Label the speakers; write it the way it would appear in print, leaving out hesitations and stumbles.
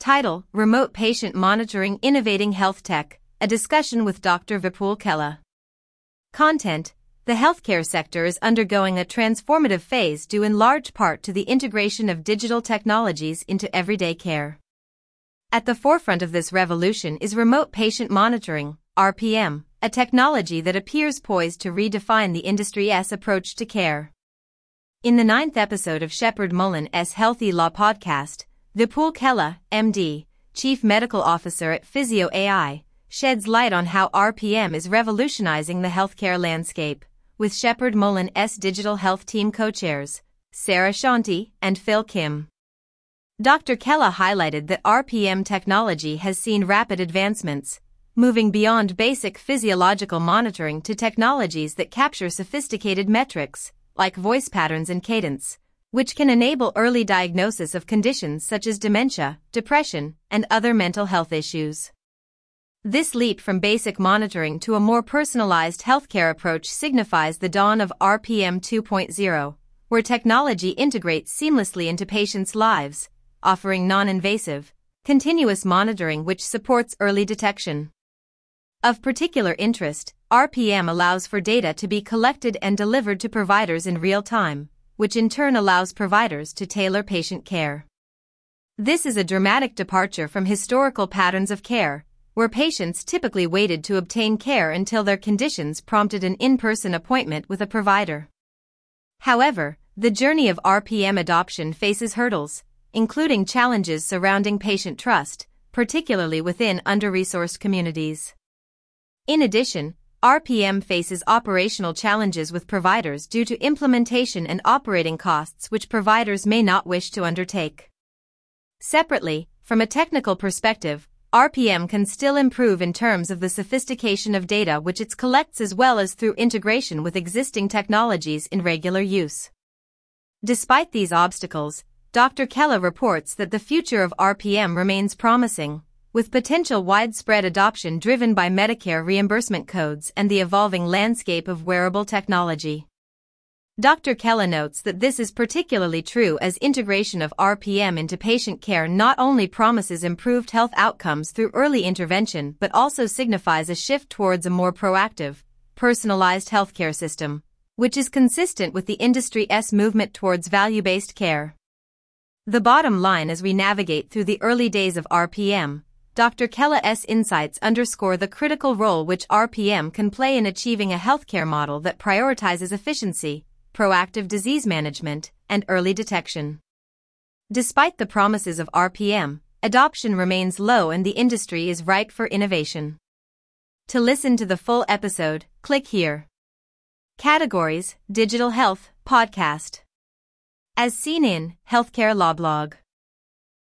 Speaker 1: Title: Remote Patient Monitoring Innovating Health Tech, a discussion with Dr. Vipul Khella. Content: The healthcare sector is undergoing a transformative phase due in large part to the integration of digital technologies into everyday care. At the forefront of this revolution is remote patient monitoring, RPM, a technology that appears poised to redefine the industry's approach to care. In the 9th episode of Shepherd Mullen's Healthy Law podcast, Vipul Khella, MD, Chief Medical Officer at Physio AI, sheds light on how RPM is revolutionizing the healthcare landscape, with Shepherd Mullen's digital health team co-chairs, Sarah Shanti and Phil Kim. Dr. Khella highlighted that RPM technology has seen rapid advancements, moving beyond basic physiological monitoring to technologies that capture sophisticated metrics, like voice patterns and cadence, which can enable early diagnosis of conditions such as dementia, depression, and other mental health issues. This leap from basic monitoring to a more personalized healthcare approach signifies the dawn of RPM 2.0, where technology integrates seamlessly into patients' lives, offering non-invasive, continuous monitoring which supports early detection. Of particular interest, RPM allows for data to be collected and delivered to providers in real time, which in turn allows providers to tailor patient care. This is a dramatic departure from historical patterns of care, where patients typically waited to obtain care until their conditions prompted an in-person appointment with a provider. However, the journey of RPM adoption faces hurdles, including challenges surrounding patient trust, particularly within under-resourced communities. In addition, RPM faces operational challenges with providers due to implementation and operating costs which providers may not wish to undertake. Separately, from a technical perspective, RPM can still improve in terms of the sophistication of data which it collects as well as through integration with existing technologies in regular use. Despite these obstacles, Dr. Khella reports that the future of RPM remains promising, with potential widespread adoption driven by Medicare reimbursement codes and the evolving landscape of wearable technology. Dr. Khella notes that this is particularly true as integration of RPM into patient care not only promises improved health outcomes through early intervention but also signifies a shift towards a more proactive, personalized healthcare system, which is consistent with the industry's movement towards value-based care. The bottom line as we navigate through the early days of RPM, Dr. Khella's insights underscore the critical role which RPM can play in achieving a healthcare model that prioritizes efficiency, proactive disease management, and early detection. Despite the promises of RPM, adoption remains low and the industry is ripe for innovation. To listen to the full episode, click here. Categories: Digital Health, Podcast. As seen in Healthcare Law Blog.